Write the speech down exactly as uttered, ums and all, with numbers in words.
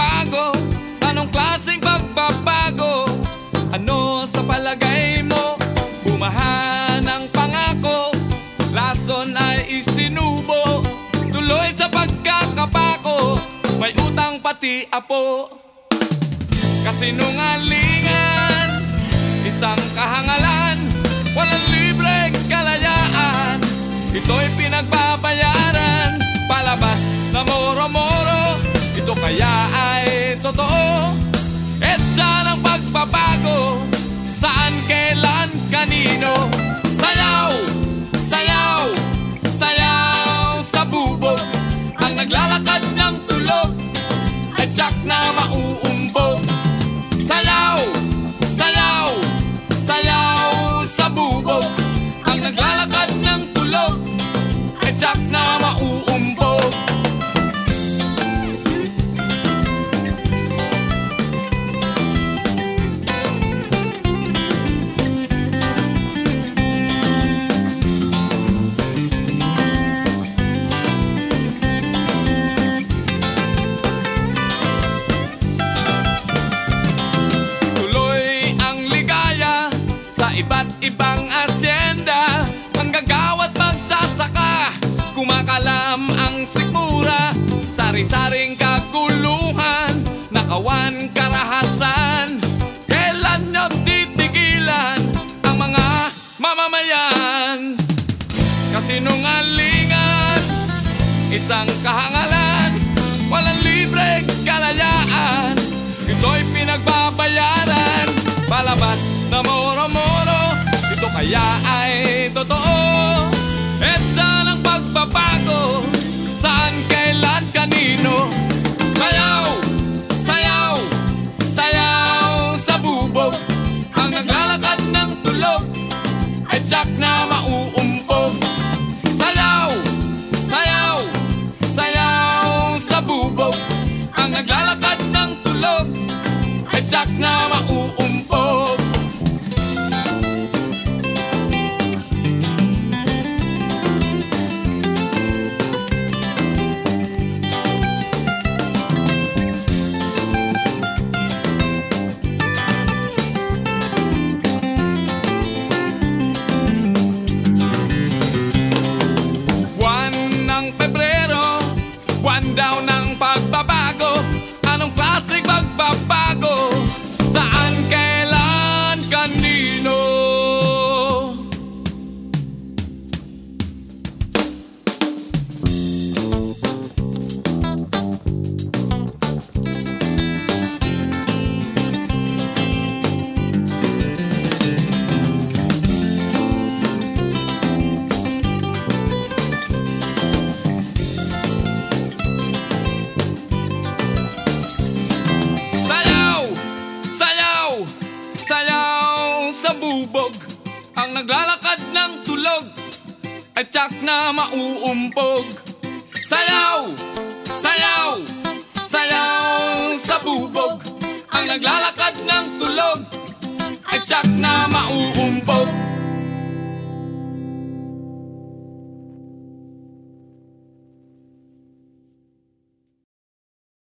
pagbabago? Anong klaseng pagbabago? Ano sa palagay mo? Bumahan ang pangako, lason ay isinubo, tuloy sa pagkakapako, may utang pati apo. Kasinungalingan, isang kahangalan, walang libreng kalayaan, ito'y pinagbabayaran, palabas na moro-moro, ito kaya ay totoo. Etsa ng pagbabago, saan, kailan, kanino? Sayaw, sayaw, sayaw sa bubog, ang naglalakad ng tulog ay tiyak na mauumbog. Sayaw, sayaw, sayaw sa bubog, ang naglalakad ng tulog ay tiyak na mauumbog. Iba't ibang asyenda, manggagawa't magsasaka, kumakalam ang sikmura, sari-saring kaguluhan, nakawan karahasan. Kailan nyo titigilan ang mga mamamayan? Kasinungalingan, isang kahangalan, walang libreng kalayaan, ito'y pinagbabayaran, palabas na moro-moro, ito kaya ay totoo. Etsa ng pagbabago, saan, kailan, kanino? Sayaw, sayaw, sayaw sa bubog, ang naglalakad ng tulog ay tiyak na mauumpog. Sayaw, sayaw, sayaw sa bubog, ang naglalakad ng tulog ay tiyak na mauumpog. Buwan daw ng pagbabago, anong klaseng pagbabago? Saan, kailan, kanino? Sayaw sa bubog, ang naglalakad ng tulog ay tiyak na mauumpog. Sayaw, sayaw, sayaw sa bubog, ang naglalakad ng tulog ay tiyak na